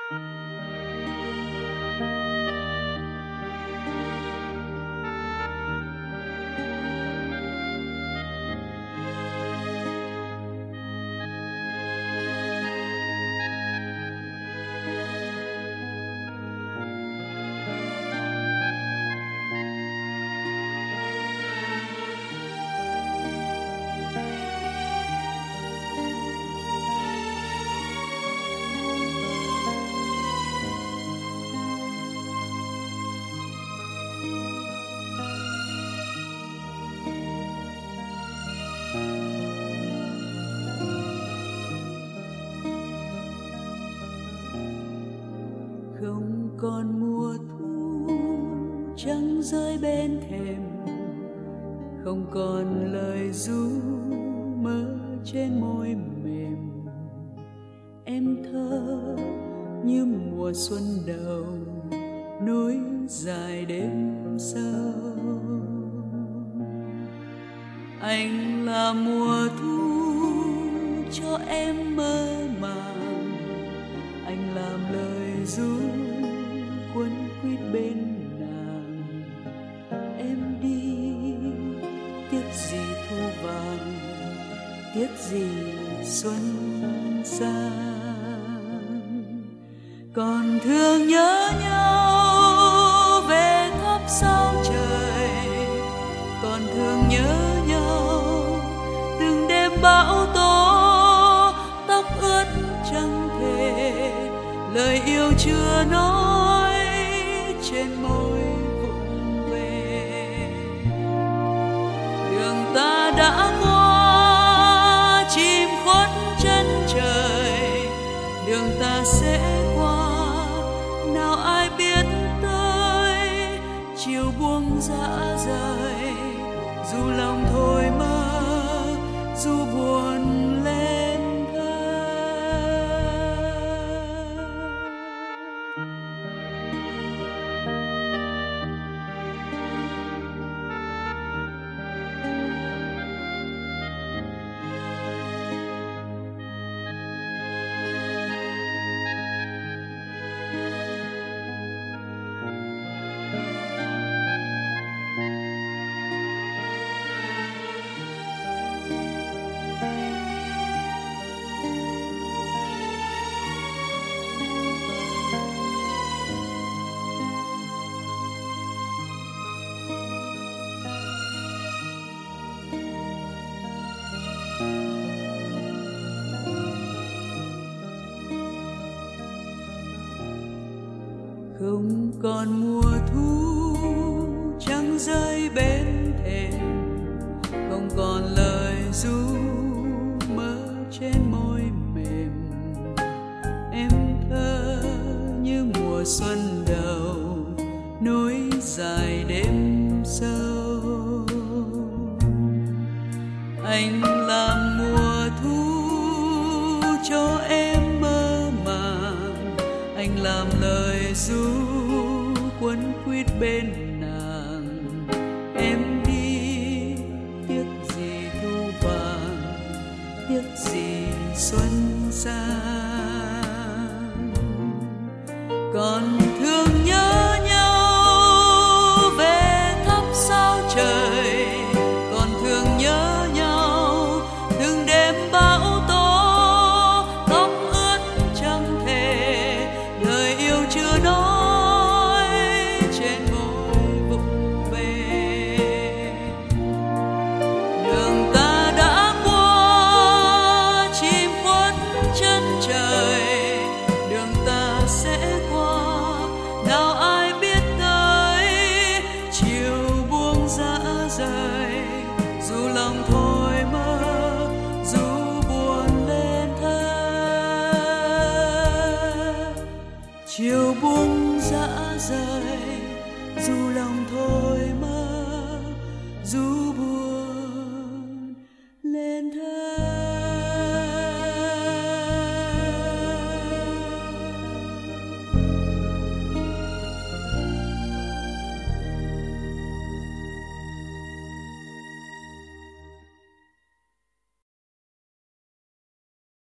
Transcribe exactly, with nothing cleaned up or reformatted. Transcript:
Không còn mùa thu trăng rơi bên thềm, không còn lời ru mơ trên môi mềm. Em thơ như mùa xuân đầu nối dài đêm sâu. Anh là mùa thu cho em mơ màng, anh làm lời ru quấn quýt bên nàng. Em đi tiếc gì thu vàng, tiếc gì xuân sang, còn thương nhớ nhau về thắp sao trời, còn thương nhớ nhau từng đêm bão tố. Tóc ướt chẳng thể lời yêu chưa nói trên môi vụng về. Đường ta đã qua chim khuất chân trời, đường ta sẽ qua nào ai biết tới. Chiều buông dã rời dù lòng thôi mơ, dù buồn lên thơ. Không còn mùa thu trăng rơi bên thềm, không còn lời ru mơ trên môi mềm. Em thơ như mùa xuân đầu nối dài đêm sâu. Anh làm mùa thu cho em mơ màng, anh làm lời ru quấn quýt bên nàng. Em đi tiếc gì thu vàng, tiếc gì xuân sang, còn